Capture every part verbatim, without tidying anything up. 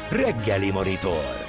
Reggeli Monitor.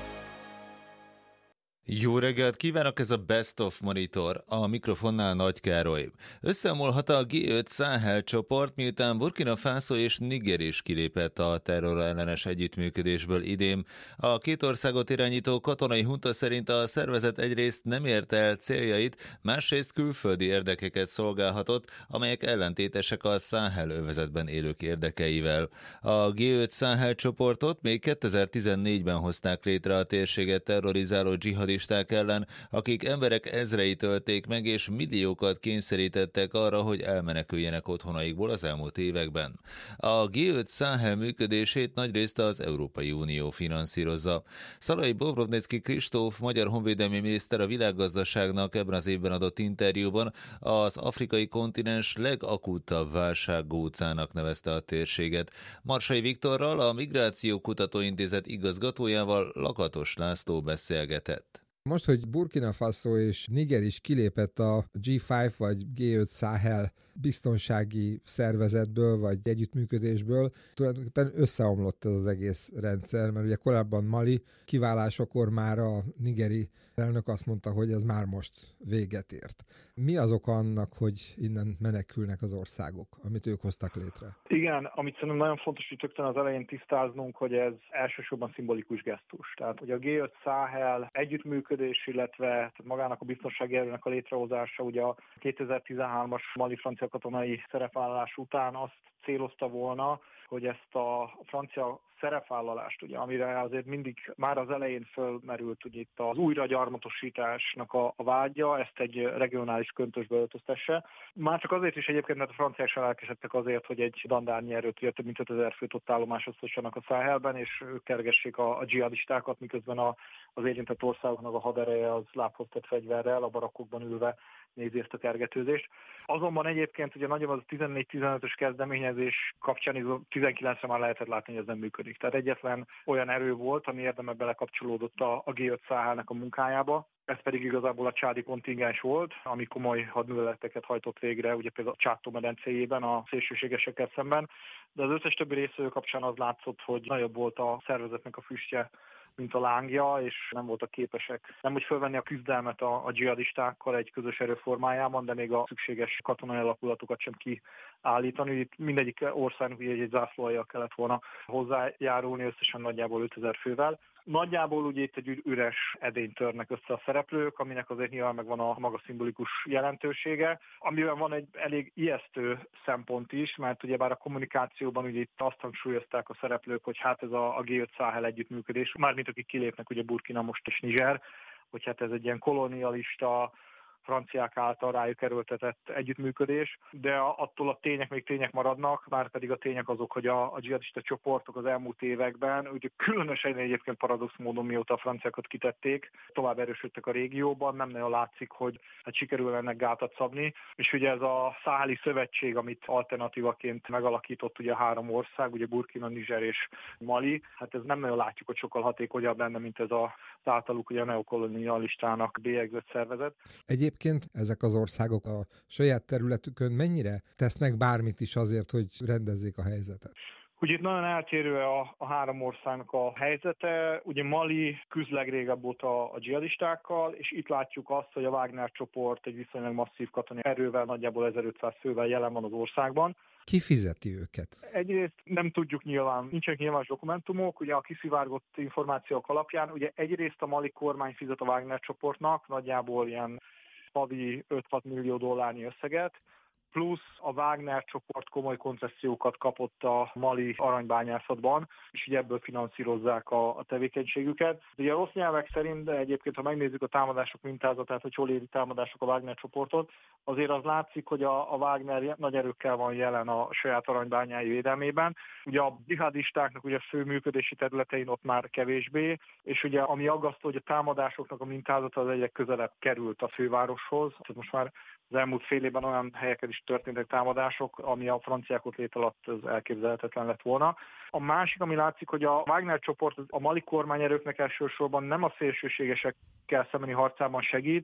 Jó reggelt kívánok, ez a Best of Monitor, a mikrofonnál Nagy Károly. Összeomolhat a gé öt Száhel csoport, miután Burkina Faso és Niger is kilépett a terrorellenes együttműködésből idén. A két országot irányító katonai hunta szerint a szervezet egyrészt nem ért el céljait, másrészt külföldi érdekeket szolgálhatott, amelyek ellentétesek a Száhel övezetben élők érdekeivel. A gé öt Száhel csoportot még kétezer-tizennégyben hozták létre a térséget terrorizáló dzsihadisták ellen, akik emberek ezreit ölték meg, és milliókat kényszerítettek arra, hogy elmeneküljenek otthonaikból az elmúlt években. A gé öt Száhel működését nagyrészt az Európai Unió finanszírozza. Szalai Bobrovnicki Kristóf, magyar honvédelmi miniszter a Világgazdaságnak ebben az évben adott interjúban az afrikai kontinens legakútabb válsággócának nevezte a térséget. Marsai Viktorral, a Migráció Kutatóintézet igazgatójával, Lakatos László beszélgetett. Most, hogy Burkina Faso és Niger is kilépett a gé öt vagy gé öt Száhel biztonsági szervezetből vagy együttműködésből, tulajdonképpen összeomlott ez az egész rendszer, mert ugye korábban Mali kiválásakor már a nigeri elnök azt mondta, hogy ez már most véget ért. Mi az oka annak, hogy innen menekülnek az országok, amit ők hoztak létre? Igen, amit szerintem nagyon fontos, hogy rögtön az elején tisztáznunk, hogy ez elsősorban szimbolikus gesztus. Tehát, hogy a gé öt Száhel együttműködés, illetve magának a biztonsági erőnek a létrehozása ugye a kétezer-tizenhármas mali-francia katonai szerepvállalás után azt célozta volna, hogy ezt a francia szerepvállalást, ugye, amire azért mindig már az elején fölmerült ugye itt az újragyarmatosításnak a, a vágya, ezt egy regionális köntösbe öltöztesse. Már csak azért is egyébként, mert a franciák sem elkesedtek azért, hogy egy dandárnyi erőt, ugye több mint ötezer főt ott állomásoztassanak a Száhelben, és ők kergessék a, a dzsihadistákat, miközben a, az érintett országoknak a hadereje az lábhoz tett fegyverrel, a barakkokban ülve nézi ezt a kergetőzést. Azonban egyébként ugye nagyobb az a tizennégy-tizenötös kezdeményezés kapcsán tizenkilencre már lehetett látni, hogy ez nem működik. Tehát egyetlen olyan erő volt, ami érdemben belekapcsolódott a, a gé öt Száhelnek a munkájába. Ez pedig igazából a csádi kontingens volt, ami komoly hadműveleteket hajtott végre, ugye például a Csátó medencéjében a szélsőségesekkel szemben. De az összes többi részvevő kapcsán az látszott, hogy nagyobb volt a szervezetnek a füstje, mint a lángja, és nem voltak képesek nem úgy fölvenni a küzdelmet a, a dzsihadistákkal egy közös erő formájában, de még a szükséges katonai alakulatokat sem kiállítani. Itt mindegyik országnak ugye egy, egy zászlóalja kellett volna hozzájárulni, összesen nagyjából ötezer fővel. Nagyjából ugye itt egy üres edényt törnek össze a szereplők, aminek azért nyilván megvan a maga szimbolikus jelentősége, amiben van egy elég ijesztő szempont is, mert ugye bár a kommunikációban ugye itt azt hangsúlyozták a szereplők, hogy hát ez a, a gé öt Száhel együttműködés, mármint akik kilépnek ugye Burkina most és Niger, hogy hát ez egy ilyen kolonialista, franciák által rájuk erőltetett együttműködés, de attól a tények még tények maradnak, már pedig a tények azok, hogy a, a dzsihadista csoportok az elmúlt években, ugye különösen egyébként paradox módon mióta a franciákat kitették, tovább erősödtek a régióban, nem nagyon látszik, hogy hát sikerül ennek gátat szabni, és ugye ez a Száheli Szövetség, amit alternatívaként megalakított ugye a három ország, ugye Burkina, Niger és Mali, hát ez nem nagyon látjuk, hogy sokkal hatékonyabb lenne, mint ez a általuk ugye a neokolonialistának bélyegzett szervezet. Egyébként ezek az országok a saját területükön mennyire tesznek bármit is azért, hogy rendezzék a helyzetet? Ugye itt nagyon eltérő a, a három országnak a helyzete. Ugye Mali küzd legrégebb óta a dzsihadistákkal, és itt látjuk azt, hogy a Wagner csoport egy viszonylag masszív katonai erővel, nagyjából ezerötszáz fővel jelen van az országban. Ki fizeti őket? Egyrészt nem tudjuk nyilván, nincsenek nyilvános dokumentumok, ugye a kiszivárgott információk alapján, ugye egyrészt a mali kormány fizet a Wagner csoportnak, nagyjából ilyen havi öt-hat millió dollárnyi összeget, plusz a Wagner csoport komoly koncesziókat kapott a mali aranybányászatban, és ugye ebből finanszírozzák a, a tevékenységüket. Ugye a rossz nyelvek szerint, de egyébként ha megnézzük a támadások mintázatát, hogy hol éri támadások a Wagner csoportot, azért az látszik, hogy a, a Wagner nagy erőkkel van jelen a saját aranybányái védelmében. Ugye a dzsihadistáknak ugye fő működési területein ott már kevésbé, és ugye ami aggasztó, hogy a támadásoknak a mintázata az egyre közelebb került a fővároshoz. Tehát most már az elmúlt fél évben olyan helyeken is történtek támadások, ami a franciák ott lét alatt az elképzelhetetlen lett volna. A másik, ami látszik, hogy a Wagner csoport a mali kormányerőknek elsősorban nem a szélsőségesekkel szembeni harcában segít,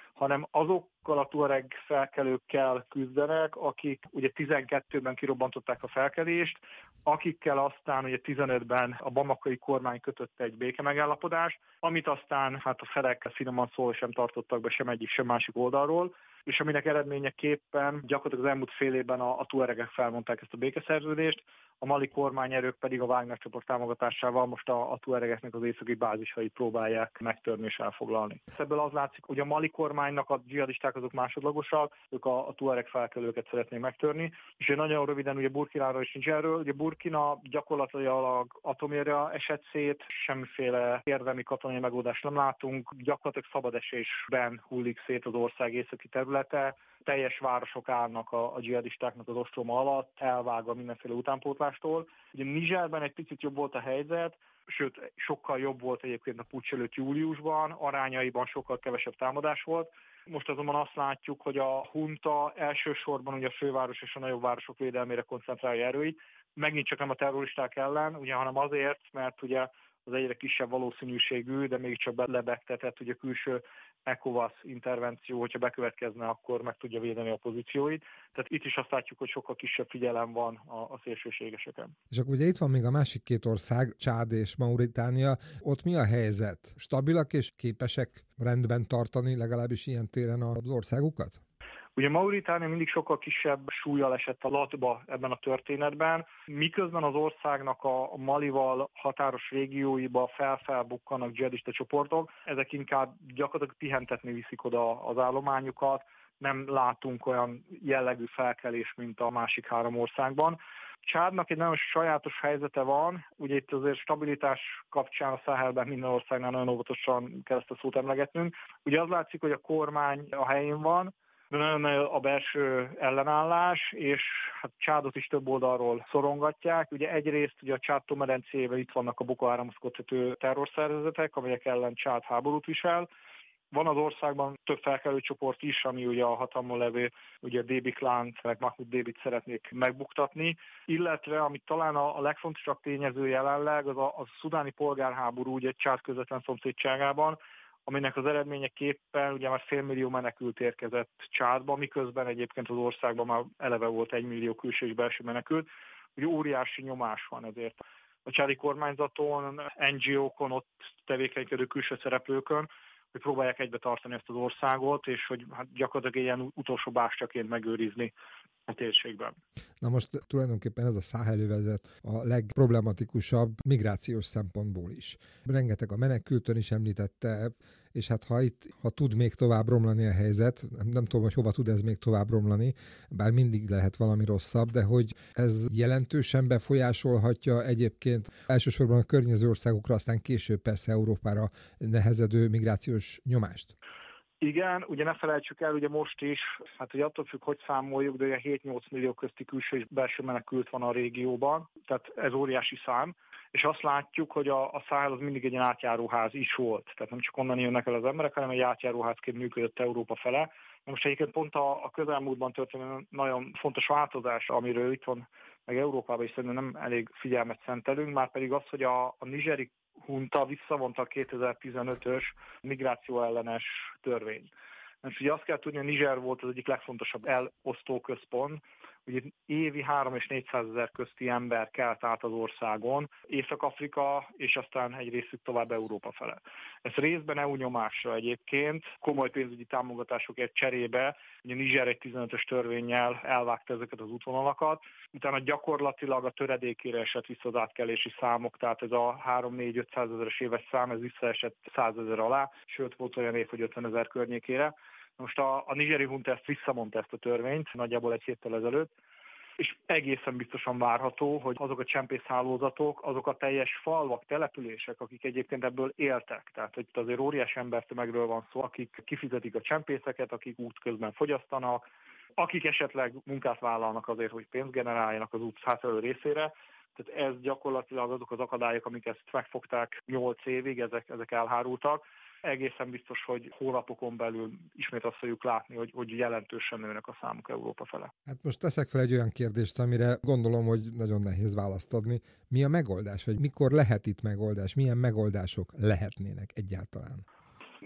hanem azokkal a tuareg felkelőkkel küzdenek, akik ugye tizenkettőben kirobbantották a felkelést, akikkel aztán ugye tizenötben a bamakai kormány kötött egy békemegállapodást, amit aztán hát a felek finoman szólva sem tartottak be sem egyik, sem másik oldalról, és aminek eredményeképpen gyakorlatilag az elmúlt fél évben a, a tuaregek felmondták ezt a békeszerződést, a mali kormányerők pedig a Wagner csoport támogatásával most a, a tuaregeknek az északi bázisait próbálják megtörni és elfoglalni. Ebből az látszik, hogy a mali kormánynak a dzsihadisták azok másodlagosak, ők a, a tuareg felkelőket szeretnék megtörni, és én nagyon röviden ugye Burkináról is nincs erről, ugye Burkina gyakorlatilag atomérja esett szét, semmiféle érdemi katonai megoldást nem látunk, gyakorlatilag szabad esésben hullik szét az ország északi területe, teljes városok állnak a, a dzsihadistáknak az ostroma alatt, elvágva mindenféle utánpótlástól. Ugye Nigerben egy picit jobb volt a helyzet, sőt, sokkal jobb volt egyébként a puccs előtt júliusban, arányaiban sokkal kevesebb támadás volt. Most azonban azt látjuk, hogy a hunta elsősorban ugye a főváros és a nagyobb városok védelmére koncentrálja erőit, megint csak nem a terroristák ellen, ugye, hanem azért, mert ugye az egyre kisebb valószínűségű, de mégiscsak lebegtetett ugye külső ECOWAS intervenció, hogyha bekövetkezne, akkor meg tudja védeni a pozícióit. Tehát itt is azt látjuk, hogy sokkal kisebb figyelem van a, a szélsőségeseken. És akkor ugye itt van még a másik két ország, Csád és Mauritánia. Ott mi a helyzet? Stabilak és képesek rendben tartani legalábbis ilyen téren az országukat? Ugye Mauritánia mindig sokkal kisebb súllyal esett a latba ebben a történetben, miközben az országnak a Malival határos régióiba felfelbukkanak dzsihadista csoportok, ezek inkább gyakorlatilag pihentetni viszik oda az állományukat, nem látunk olyan jellegű felkelés, mint a másik három országban. Csádnak egy nagyon sajátos helyzete van, ugye itt azért stabilitás kapcsán a Száhelben minden országnál nagyon óvatosan kell ezt a szót emlegetnünk. Ugye az látszik, hogy a kormány a helyén van, de nagyon a belső ellenállás, és hát Csádot is több oldalról szorongatják. Ugye egyrészt ugye a Csád medencéjében itt vannak a Boko Haramhoz köthető terrorszervezetek, amelyek ellen Csád háborút visel. Van az országban több felkelő csoport is, ami ugye a hatalmon levő ugye Débi klánt, meg Mahmoud Débit szeretnék megbuktatni, illetve ami talán a legfontosabb tényező jelenleg, az a, a szudáni polgárháború ugye Csád közvetlen szomszédságában, aminek az eredményeképpen ugye már félmillió menekült érkezett Csádba, miközben egyébként az országban már eleve volt egymillió külső és belső menekült. Ugye óriási nyomás van ezért a csádi kormányzaton, en gé ó-kon, ott tevékenykedő külső szereplőkön, hogy próbálják egybe tartani ezt az országot, és hogy hát gyakorlatilag ilyen utolsó bástyaként megőrizni a térségben. Na most tulajdonképpen ez a Száhelövezet a legproblematikusabb migrációs szempontból is. Rengeteg a menekültön is említette, és hát ha itt, ha tud még tovább romlani a helyzet, nem tudom, hogy hova tud ez még tovább romlani, bár mindig lehet valami rosszabb, de hogy ez jelentősen befolyásolhatja egyébként elsősorban a környező országokra, aztán később persze Európára nehezedő migrációs nyomást. Igen, ugye ne felejtsük el, ugye most is, hát ugye attól függ, hogy számoljuk, de ugye hét-nyolc millió közti külső és belső menekült van a régióban, tehát ez óriási szám, és azt látjuk, hogy a, a Száhel az mindig egy ilyen átjáróház is volt, tehát nem csak onnan jönnek el az emberek, hanem egy átjáróházként működött Európa fele. Most egyébként pont a, a közelmúltban történő nagyon fontos változás, amiről itt van, meg Európában is szerintem nem elég figyelmet szentelünk, már pedig az, hogy a, a nigeri hunta visszavonta a kétezer-tizenötös migráció ellenes törvényt. És ugye azt kell tudni, hogy Niger volt az egyik legfontosabb elosztó központ, ugye évi három és négyszázezer közti ember kelt át az országon, Észak-Afrika, és aztán egy részük tovább Európa fele. Ez részben é u nyomásra egyébként, komoly pénzügyi támogatásokért cserébe, ugye Niger egy tizenötös törvénnyel elvágta ezeket az útvonalakat, utána gyakorlatilag a töredékére esett vissza az átkelési számok, tehát ez a három-négy-ötszázezeres éves szám, ez visszaesett százezer alá, sőt volt olyan év, hogy ötvenezer környékére. Most a, a nigeri hunta ezt visszamondta ezt a törvényt, nagyjából egy héttel ezelőtt, és egészen biztosan várható, hogy azok a csempészhálózatok, azok a teljes falvak, települések, akik egyébként ebből éltek, tehát hogy itt azért óriási embertömegről van szó, akik kifizetik a csempészeket, akik útközben fogyasztanak, akik esetleg munkát vállalnak azért, hogy pénzt generáljanak az út hátralévő részére. Tehát ez gyakorlatilag azok az akadályok, amik ezt megfogták nyolc évig, ezek, ezek elhárultak. Egészen biztos, hogy hónapokon belül ismét azt fogjuk látni, hogy, hogy jelentősen nőnek a számok Európa fele. Hát most teszek fel egy olyan kérdést, amire gondolom, hogy nagyon nehéz választ adni. Mi a megoldás, vagy mikor lehet itt megoldás? Milyen megoldások lehetnének egyáltalán?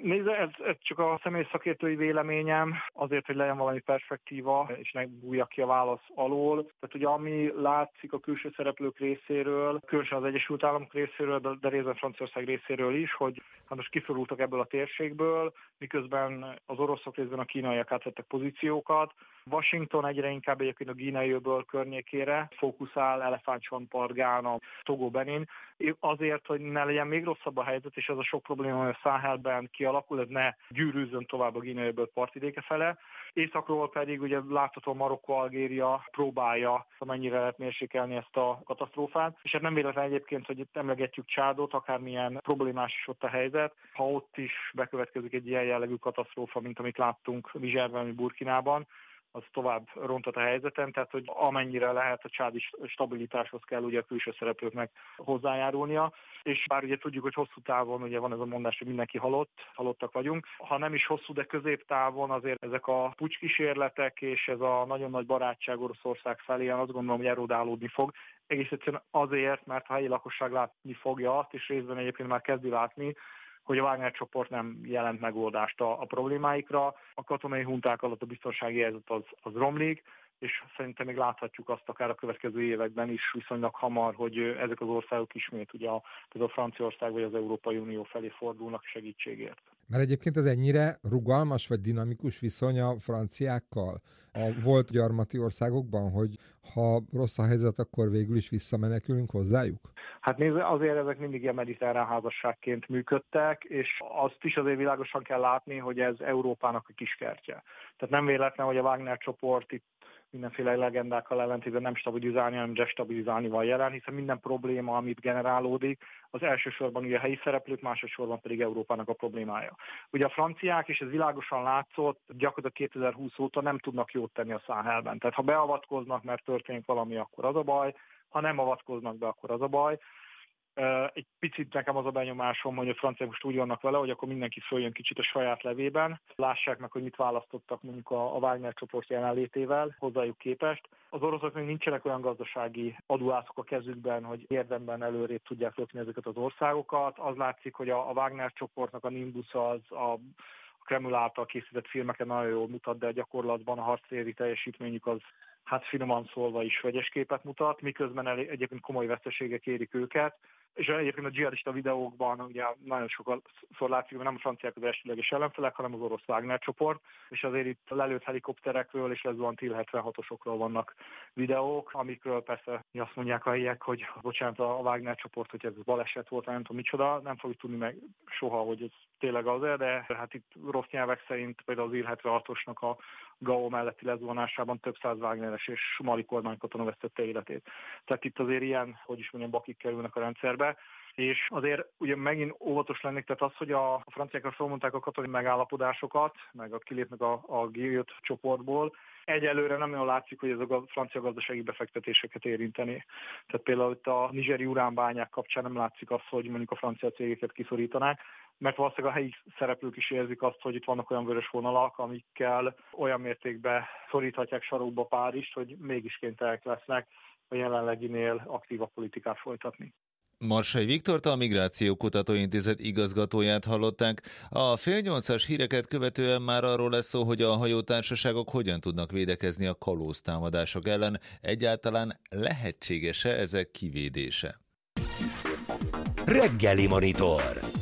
Nézd, ez, ez csak a személy szakértői véleményem, azért, hogy legyen valami perspektíva, és ne bújjak ki a válasz alól. Tehát ugye ami látszik a külső szereplők részéről, különösen az Egyesült Államok részéről, de, de részben Franciaország részéről is, hogy hát most kiszorultak ebből a térségből, miközben az oroszok részben a kínaiak átvettek pozíciókat. Washington egyre inkább egyébként a Guinea-öböl környékére fókuszál, Elefántcsontpart, Gána, Togo, Benin, azért, hogy ne legyen még rosszabb a helyzet, és az a sok probléma, hogy a Száhelben kialakul, ez ne gyűrűzzön tovább a Guinea-öböl partvidéke fele. Északról pedig ugye látható Marokkó, Algéria próbálja amennyire lehet mérsékelni ezt a katasztrófát. És hát nem véletlen egyébként, hogy itt emlegetjük Csádot, akármilyen problémás is ott a helyzet. Ha ott is bekövetkezik egy ilyen jellegű katasztrófa, mint amit láttunk Nigerben, vagy Burkinában, az tovább rontott a helyzeten, tehát hogy amennyire lehet a csádi stabilitáshoz kell ugye a külső szereplőknek hozzájárulnia, és bár ugye tudjuk, hogy hosszú távon ugye van ez a mondás, hogy mindenki halott, halottak vagyunk, ha nem is hosszú, de középtávon azért ezek a pucskísérletek és ez a nagyon nagy barátság Oroszország felé, azt gondolom, hogy erodálódni fog. Egész egyszerűen azért, mert a helyi lakosság látni fogja azt, és részben egyébként már kezdi látni, hogy a Wagner csoport nem jelent megoldást a, a problémáikra. A katonai hunták alatt a biztonsági helyzet az, az romlik, és szerintem még láthatjuk azt akár a következő években is viszonylag hamar, hogy ezek az országok ismét ugye a, a Franciaország vagy az Európai Unió felé fordulnak segítségért. Mert egyébként ez ennyire rugalmas vagy dinamikus viszony a franciákkal a volt gyarmati országokban, hogy ha rossz a helyzet, akkor végül is visszamenekülünk hozzájuk? Hát nézd, azért ezek mindig ilyen mediterrán házasságként működtek, és azt is azért világosan kell látni, hogy ez Európának a kiskertje. Tehát nem véletlen, hogy a Wagner csoport itt mindenféle legendákkal ellentétben nem stabilizálni, hanem destabilizálni van jelen, hiszen minden probléma, amit generálódik, az elsősorban ugye a helyi szereplők, másodszorban pedig Európának a problémája. Ugye a franciák, és ez világosan látszott, gyakorlatilag kétezer-húsz óta nem tudnak jót tenni a Száhelben. Tehát ha beavatkoznak, mert történik valami, akkor az a baj, ha nem avatkoznak be, akkor az a baj. Egy picit nekem az a benyomásom, hogy a franciák most úgy vannak vele, hogy akkor mindenki följön kicsit a saját levében, lássák meg, hogy mit választottak mondjuk a Wagner csoport jelenlétével hozzájuk képest. Az oroszok még nincsenek olyan gazdasági adulászok a kezükben, hogy érdemben előrébb tudják lökni ezeket az országokat. Az látszik, hogy a Wagner csoportnak a Nimbus az a Kreml által készített filmeken nagyon jól mutat, de gyakorlatban a harctéri teljesítményük az hát finoman szólva is vegyes képet mutat, miközben el, egyébként komoly veszteségek érik őket. És egyébként a dzsihadista videókban ugye nagyon sokszor látszik, hogy nem a franciák az elsőleges ellenfelek, hanem az orosz Wagner csoport, és azért itt lelőtt helikopterekről és lezuhant Il hetvenhatosokról vannak videók, amikről persze azt mondják a helyiek, hogy bocsánat, a Wagner csoport, hogy ez baleset volt, nem tudom micsoda, nem fogjuk tudni meg soha, hogy ez tényleg az, de hát itt rossz nyelvek szerint például az Il hetvenhatosnak a Gao melletti lezuhanásában több száz Wagneres és mali kormánykatona vesztette életét. Tehát itt azért ilyen, hogy is mondjam, bakik kerülnek a rendszerbe. És azért ugye megint óvatos lennék, tehát az, hogy a, a franciákra felmondták a katonai megállapodásokat, meg a kilépnek a, a gé öt csoportból, egyelőre nem nagyon látszik, hogy ezek a francia gazdasági befektetéseket érinteni. Tehát például itt a nigeri uránbányák kapcsán nem látszik az, hogy mondjuk a francia cégeket kiszorítanák, mert valószínűleg a helyi szereplők is érzik azt, hogy itt vannak olyan vörös vonalak, amikkel olyan mértékben szoríthatják sarokba Párizst, hogy mégis kénytelenek lesznek a jelenleginél aktívabb politikát folytatni. Marsai Viktort, a Migráció Kutatóintézet igazgatóját hallották. A fél nyolcas híreket követően már arról lesz szó, hogy a hajótársaságok hogyan tudnak védekezni a kalóztámadások ellen. Egyáltalán lehetséges-e ezek kivédése? Reggeli Monitor.